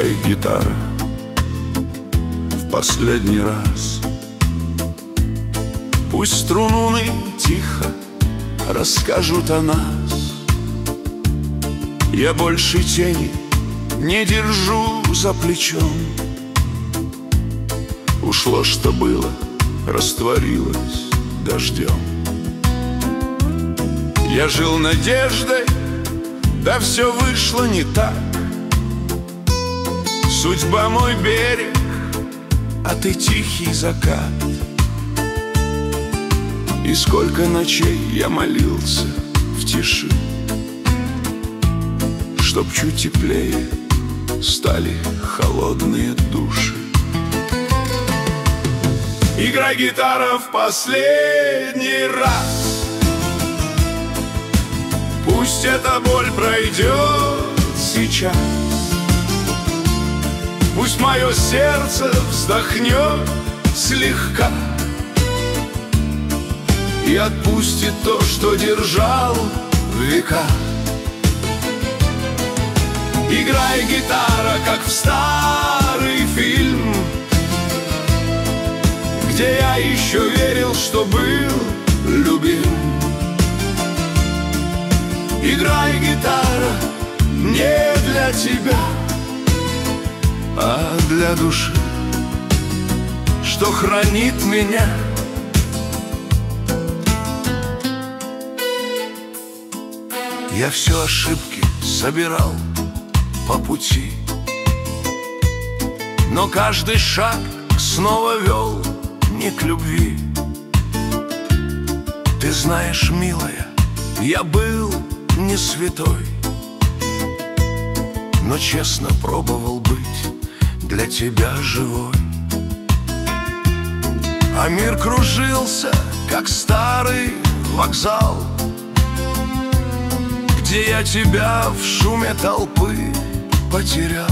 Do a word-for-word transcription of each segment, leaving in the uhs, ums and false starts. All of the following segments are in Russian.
Играй, гитара, в последний раз. Пусть струны тихо расскажут о нас. Я больше тени не держу за плечом. Ушло, что было, растворилось дождем. Я жил надеждой, да все вышло не так. Судьба мой берег, а ты тихий закат. И сколько ночей я молился в тиши, чтоб чуть теплее стали холодные души. Играй, гитара, в последний раз. Пусть эта боль пройдет сейчас. Пусть мое сердце вздохнет слегка и отпустит то, что держал в века. Играй, гитара, как в старый фильм, где я еще верил, что был любим. Играй, гитара, не для тебя, а для души, что хранит меня. Я все ошибки собирал по пути, но каждый шаг снова вел не к любви. Ты знаешь, милая, я был не святой, но честно пробовал быть для тебя живой. А мир кружился, как старый вокзал, где я тебя в шуме толпы потерял.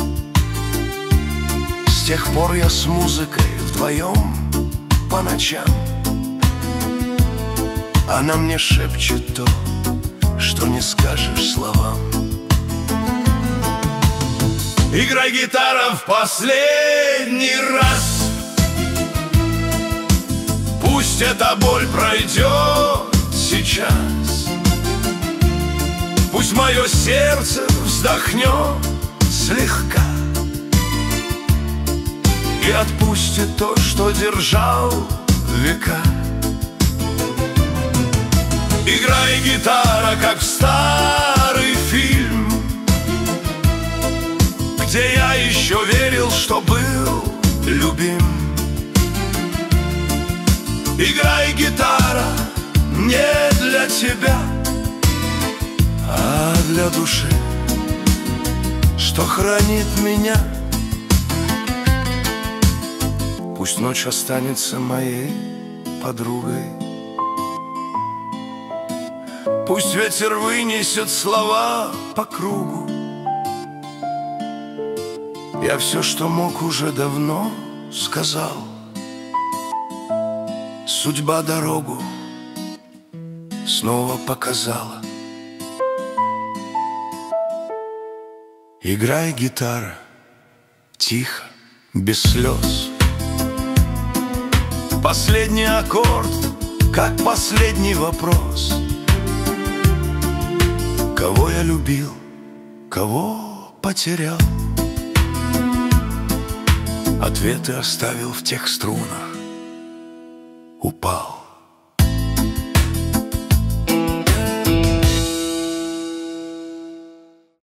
С тех пор я с музыкой вдвоем по ночам. Она мне шепчет то, что не скажешь словам. Играй, гитара, в последний раз. Пусть эта боль пройдет сейчас. Пусть мое сердце вздохнет слегка и отпустит то, что держал века. Играй, гитара, как в старый фильм, где я еще верил, что был любим. Играй, гитара, не для тебя, а для души, что хранит меня. Пусть ночь останется моей подругой, пусть ветер вынесет слова по кругу. Я все, что мог, уже давно сказал. Судьба дорогу снова показала. Играй, гитара, тихо, без слез. Последний аккорд, как последний вопрос. Кого я любил, кого потерял? Ответы оставил в тех струнах, упал.